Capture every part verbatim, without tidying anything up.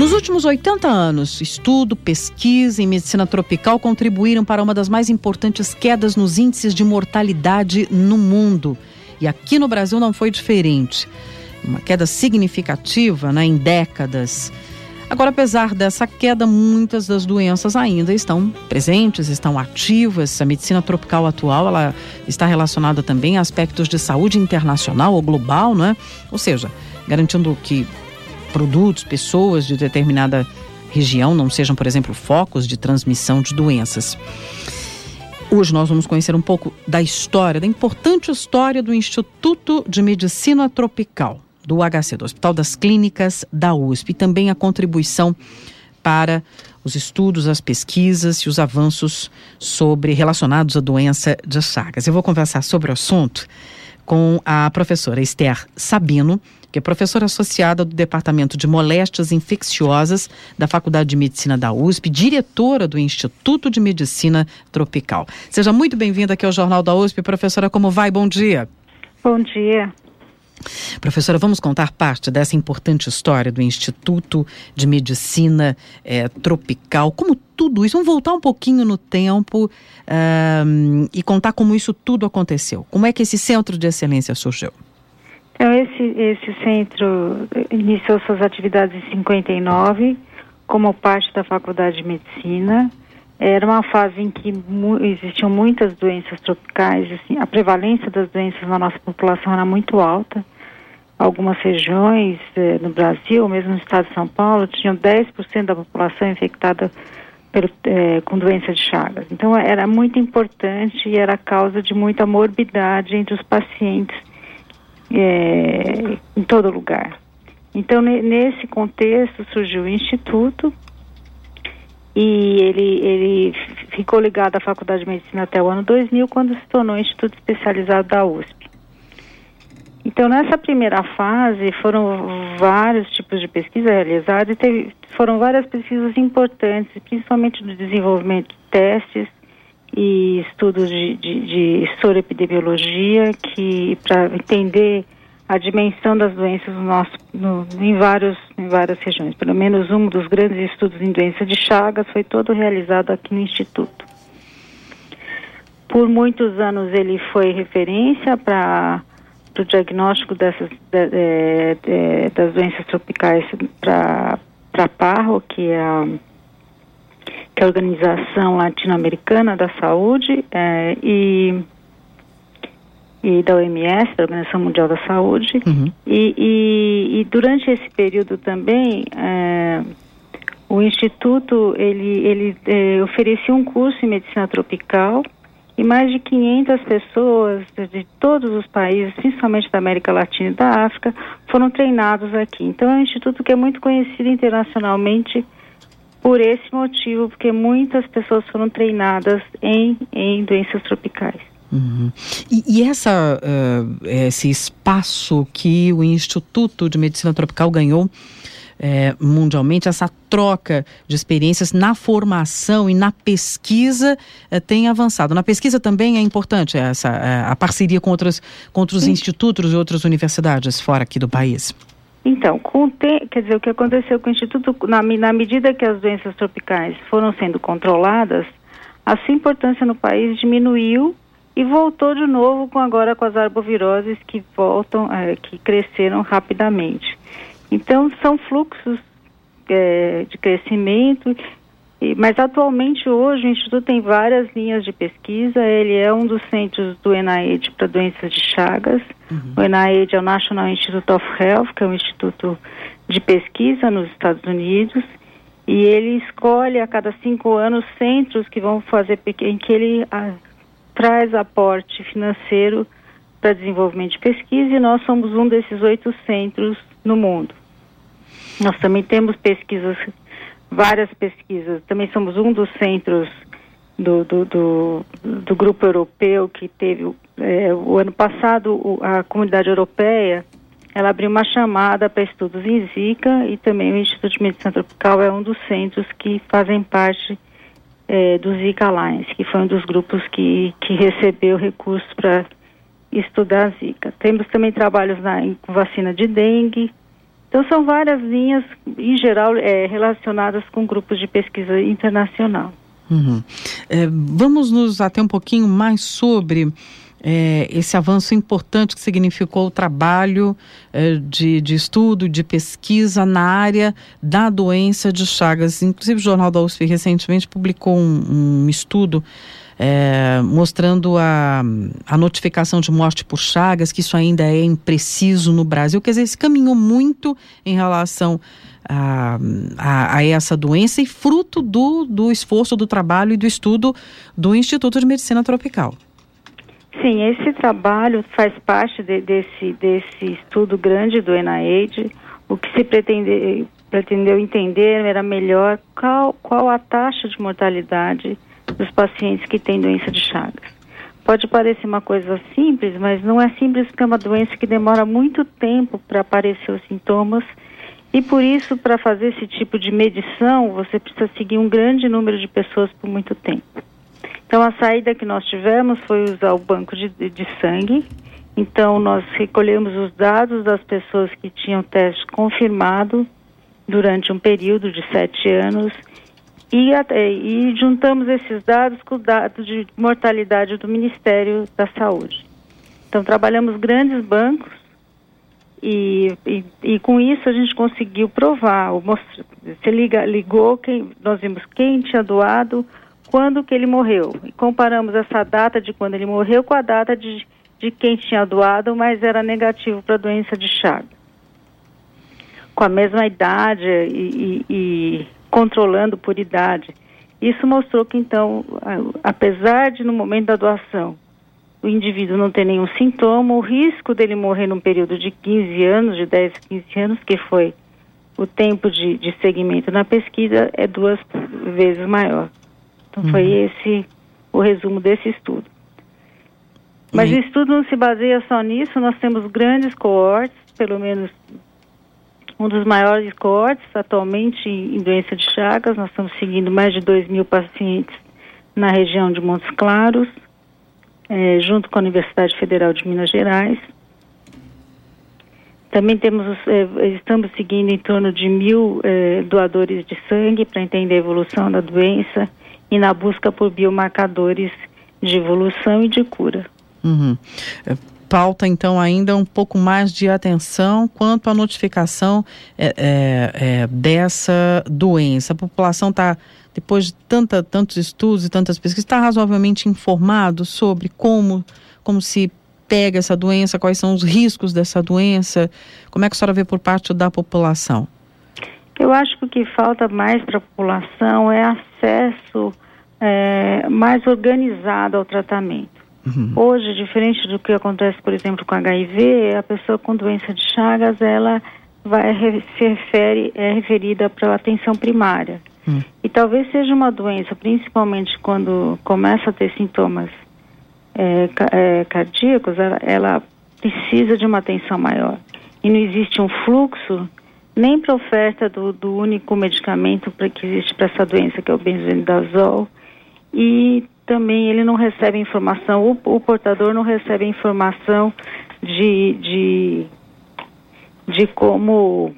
Nos últimos oitenta anos, estudo, pesquisa em medicina tropical contribuíram para uma das mais importantes quedas nos índices de mortalidade no mundo. E aqui no Brasil não foi diferente. Uma queda significativa, né, em décadas. Agora, apesar dessa queda, muitas das doenças ainda estão presentes, estão ativas. A medicina tropical atual, ela está relacionada também a aspectos de saúde internacional ou global, não é? Ou seja, garantindo que produtos, pessoas de determinada região não sejam, por exemplo, focos de transmissão de doenças. Hoje nós vamos conhecer um pouco da história, da importante história do Instituto de Medicina Tropical, do H C, do Hospital das Clínicas da U S P, e também a contribuição para os estudos, as pesquisas e os avanços sobre, relacionados à doença de Chagas. Eu vou conversar sobre o assunto com a professora Esther Sabino, que é professora associada do Departamento de Moléstias Infecciosas da Faculdade de Medicina da U S P, diretora do Instituto de Medicina Tropical. Seja muito bem-vinda aqui ao Jornal da U S P. Professora, como vai? Bom dia. Bom dia. Professora, vamos contar parte dessa importante história do Instituto de Medicina eh, Tropical. Como tudo isso, vamos voltar um pouquinho no tempo uh, e contar como isso tudo aconteceu. Como é que esse centro de excelência surgiu? Então, esse, esse centro iniciou suas atividades em cinquenta e nove, como parte da Faculdade de Medicina. Era uma fase em que mu- existiam muitas doenças tropicais, assim, a prevalência das doenças na nossa população era muito alta. Algumas regiões eh, no Brasil, mesmo no estado de São Paulo, tinham dez por cento da população infectada pelo, eh, com doença de Chagas. Então, era muito importante e era causa de muita morbidade entre os pacientes eh, em todo lugar. Então, ne- nesse contexto, surgiu o Instituto, e ele, ele ficou ligado à Faculdade de Medicina até o ano dois mil, quando se tornou Instituto Especializado da U S P. Então, nessa primeira fase, foram vários tipos de pesquisa realizadas e teve, foram várias pesquisas importantes, principalmente no desenvolvimento de testes e estudos de, de, de soroepidemiologia, que para entender a dimensão das doenças no nosso, no, em, vários, em várias regiões. Pelo menos um dos grandes estudos em doença de Chagas foi todo realizado aqui no Instituto. Por muitos anos ele foi referência para o diagnóstico dessas, de, de, de, das doenças tropicais para a PAHO, que é a, que é a Organização Latino-Americana da Saúde, é, e... e da O M S, da Organização Mundial da Saúde, uhum. e, e, e durante esse período também, é, o Instituto, ele, ele é, oferecia um curso em Medicina Tropical, e mais de quinhentas pessoas de todos os países, principalmente da América Latina e da África, foram treinados aqui. Então, é um instituto que é muito conhecido internacionalmente por esse motivo, porque muitas pessoas foram treinadas em, em doenças tropicais. Uhum. E, e essa, uh, esse espaço que o Instituto de Medicina Tropical ganhou é, mundialmente, essa troca de experiências na formação e na pesquisa é, tem avançado. Na pesquisa também é importante essa, é, a parceria com, outras, com outros Sim. institutos e outras universidades fora aqui do país. Então, com o te... quer dizer, o que aconteceu com o Instituto, na, na medida que as doenças tropicais foram sendo controladas, a sua importância no país diminuiu e voltou de novo com agora com as arboviroses que voltam, é, que cresceram rapidamente. Então, são fluxos é, de crescimento, e, mas atualmente hoje o Instituto tem várias linhas de pesquisa. Ele é um dos centros do N I H para doenças de Chagas. Uhum. O N I H é o National Institute of Health, que é um instituto de pesquisa nos Estados Unidos, e ele escolhe a cada cinco anos centros que vão fazer, em que ele a, traz aporte financeiro para desenvolvimento de pesquisa, e nós somos um desses oito centros no mundo. Nós também temos pesquisas, várias pesquisas, também somos um dos centros do, do, do, do grupo europeu que teve, é, o ano passado, a comunidade europeia, ela abriu uma chamada para estudos em Zika, e também o Instituto de Medicina Tropical é um dos centros que fazem parte é, do Zika Alliance, que foi um dos grupos que, que recebeu recursos para estudar a Zika. Temos também trabalhos na, em vacina de dengue, Então são várias linhas, em geral, é, relacionadas com grupos de pesquisa internacional. Uhum. É, vamos nos ater um pouquinho mais sobre é, esse avanço importante que significou o trabalho é, de, de estudo, de pesquisa na área da doença de Chagas. Inclusive o Jornal da U S P recentemente publicou um, um estudo É, mostrando a, a notificação de morte por Chagas, que isso ainda é impreciso no Brasil. Quer dizer, se caminhou muito em relação a, a, a essa doença e fruto do, do esforço, do trabalho e do estudo do Instituto de Medicina Tropical. Sim, esse trabalho faz parte de, desse, desse estudo grande do NIAID. O que se pretende, pretendeu entender era melhor qual, qual a taxa de mortalidade dos pacientes que têm doença de Chagas. Pode parecer uma coisa simples, mas não é simples porque é uma doença que demora muito tempo para aparecer os sintomas e por isso, para fazer esse tipo de medição, você precisa seguir um grande número de pessoas por muito tempo. Então, a saída que nós tivemos foi usar o banco de, de sangue. Então, nós recolhemos os dados das pessoas que tinham teste confirmado durante um período de sete anos E, e juntamos esses dados com os dados de mortalidade do Ministério da Saúde. Então, trabalhamos grandes bancos e, e, e com isso a gente conseguiu provar. Você liga, ligou, quem, nós vimos quem tinha doado, quando que ele morreu. E comparamos essa data de quando ele morreu com a data de, de quem tinha doado, mas era negativo para a doença de Chagas. Com a mesma idade e... e, e controlando por idade. Isso mostrou que, então, apesar de no momento da doação o indivíduo não ter nenhum sintoma, o risco dele morrer num período de quinze anos, de dez, quinze anos, que foi o tempo de, de segmento na pesquisa, é duas vezes maior. Então, uhum. foi esse o resumo desse estudo. Mas uhum. o estudo não se baseia só nisso, nós temos grandes coortes, pelo menos um dos maiores coortes atualmente em doença de Chagas. Nós estamos seguindo mais de dois mil pacientes na região de Montes Claros, é, junto com a Universidade Federal de Minas Gerais. Também temos, é, estamos seguindo em torno de mil é, doadores de sangue para entender a evolução da doença e na busca por biomarcadores de evolução e de cura. Uhum. É... Falta, então, ainda um pouco mais de atenção quanto à notificação é, é, é, dessa doença. A população está, depois de tanta, tantos estudos e tantas pesquisas, está razoavelmente informado sobre como, como se pega essa doença, quais são os riscos dessa doença. Como é que a senhora vê por parte da população? Eu acho que o que falta mais para a população é acesso é, mais organizado ao tratamento. Uhum. Hoje, diferente do que acontece, por exemplo, com H I V, a pessoa com doença de Chagas, ela vai, se refere, é referida para a atenção primária. Uhum. E talvez seja uma doença, principalmente quando começa a ter sintomas é, é, cardíacos, ela, ela precisa de uma atenção maior. E não existe um fluxo nem para a oferta do, do único medicamento pra, que existe para essa doença, que é o benzodiazol, e também ele não recebe informação, o, o portador não recebe informação de, de, de como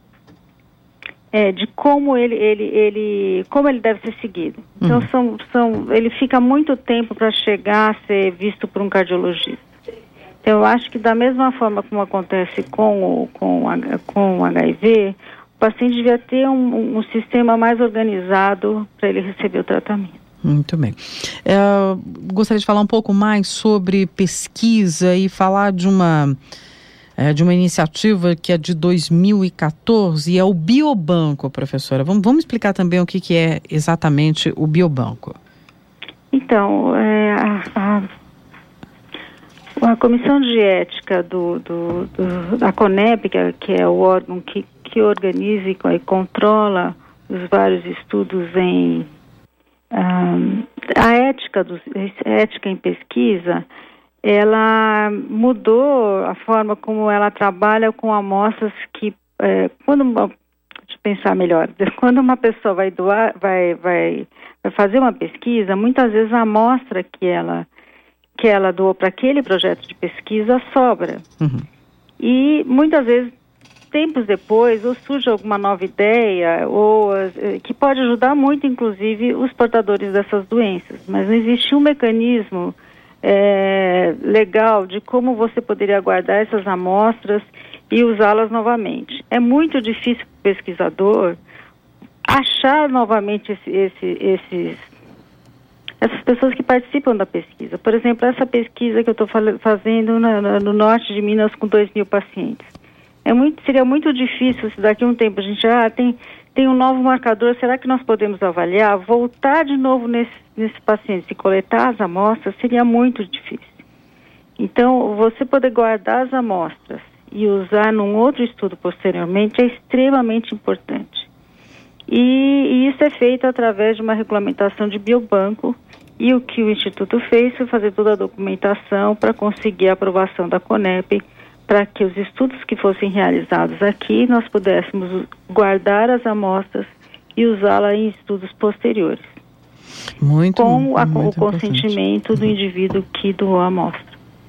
é, de como ele, ele, ele, como ele deve ser seguido. Então uhum. são, são, ele fica muito tempo para chegar a ser visto por um cardiologista. Então eu acho que da mesma forma como acontece com o, com, com o H I V, o paciente devia ter um, um sistema mais organizado para ele receber o tratamento. Muito bem. Eu gostaria de falar um pouco mais sobre pesquisa e falar de uma, é, de uma iniciativa que é de dois mil e catorze e é o Biobanco, professora. Vamos, vamos explicar também o que, que é exatamente o Biobanco. Então, é, a, a, a Comissão de Ética do, do, do, da CONEP, que é, que é o órgão que, que organiza e, e controla os vários estudos em Um, a ética, do, a ética em pesquisa, ela mudou a forma como ela trabalha com amostras que, é, quando, deixa eu pensar melhor, quando uma pessoa vai doar, vai, vai, vai fazer uma pesquisa, muitas vezes a amostra que ela, que ela doou para aquele projeto de pesquisa sobra. Uhum. E muitas vezes tempos depois, ou surge alguma nova ideia, ou que pode ajudar muito, inclusive, os portadores dessas doenças. Mas não existe um mecanismo é, legal de como você poderia guardar essas amostras e usá-las novamente. É muito difícil para o pesquisador achar novamente esse, esse, esses, essas pessoas que participam da pesquisa. Por exemplo, essa pesquisa que eu estou fazendo na, na, no norte de Minas com dois mil pacientes. É muito, seria muito difícil se daqui a um tempo a gente já ah, tem, tem um novo marcador, será que nós podemos avaliar? Voltar de novo nesse, nesse paciente, se coletar as amostras, seria muito difícil. Então, você poder guardar as amostras e usar num outro estudo posteriormente é extremamente importante. E, e isso é feito através de uma regulamentação de biobanco, e o que o Instituto fez foi fazer toda a documentação para conseguir a aprovação da CONEP, para que os estudos que fossem realizados aqui, nós pudéssemos guardar as amostras e usá-la em estudos posteriores. Muito, com a, muito o consentimento importante. do indivíduo que doou a amostra.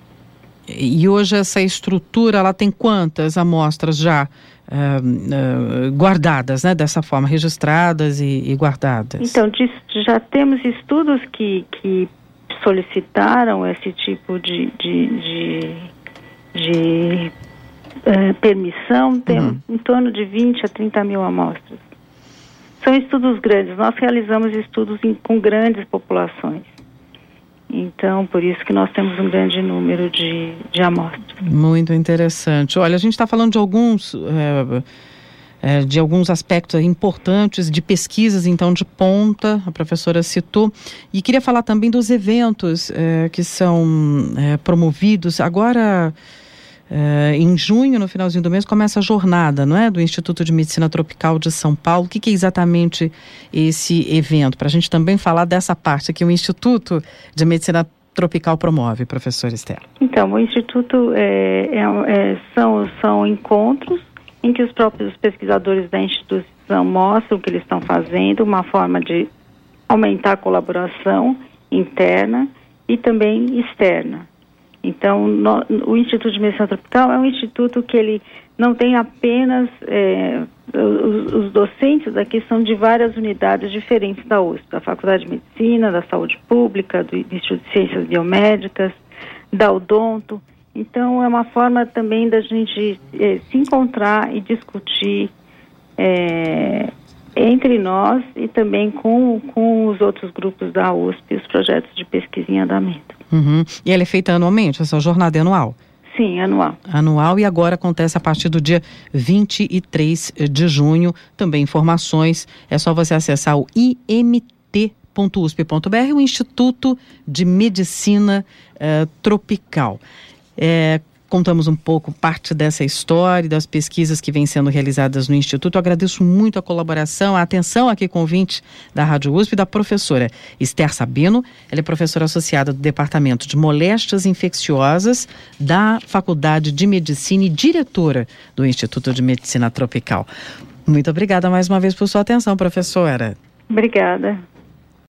E hoje essa estrutura, ela tem quantas amostras já uh, uh, guardadas, né? Dessa forma, registradas e, e guardadas? Então, já temos estudos que, que solicitaram esse tipo de... de, de de uh, permissão, tem uhum. em torno de vinte a trinta mil amostras. São estudos grandes, nós realizamos estudos em, com grandes populações. Então, por isso que nós temos um grande número de, de amostras. Muito interessante. Olha, a gente está falando de alguns... É... É, de alguns aspectos importantes de pesquisas, então, de ponta, a professora citou, e queria falar também dos eventos é, que são é, promovidos. Agora, é, em junho, no finalzinho do mês, começa a jornada, não é, do Instituto de Medicina Tropical de São Paulo. O que, que é exatamente esse evento? Para a gente também falar dessa parte que o Instituto de Medicina Tropical promove, professora Estela. Então, o Instituto é, é, é, são, são encontros em que os próprios pesquisadores da instituição mostram o que eles estão fazendo, uma forma de aumentar a colaboração interna e também externa. Então, no, o Instituto de Medicina Tropical é um instituto que ele não tem apenas... É, os, os docentes aqui são de várias unidades diferentes da U S P, da Faculdade de Medicina, da Saúde Pública, do Instituto de Ciências Biomédicas, da Odonto. Então, é uma forma também da gente eh, se encontrar e discutir eh, entre nós e também com, com os outros grupos da U S P, os projetos de pesquisa em andamento. Uhum. E ela é feita anualmente? Essa jornada é anual? Sim, anual. Anual, e agora acontece a partir do dia vinte e três de junho. Também informações, é só você acessar o i m t ponto u s p ponto b r, o Instituto de Medicina uh, Tropical. É, contamos um pouco parte dessa história, das pesquisas que vêm sendo realizadas no Instituto. Eu agradeço muito a colaboração, a atenção aqui com o ouvinte da Rádio U S P, da professora Esther Sabino. Ela é professora associada do Departamento de Moléstias Infecciosas da Faculdade de Medicina e diretora do Instituto de Medicina Tropical. Muito obrigada mais uma vez por sua atenção, professora. Obrigada.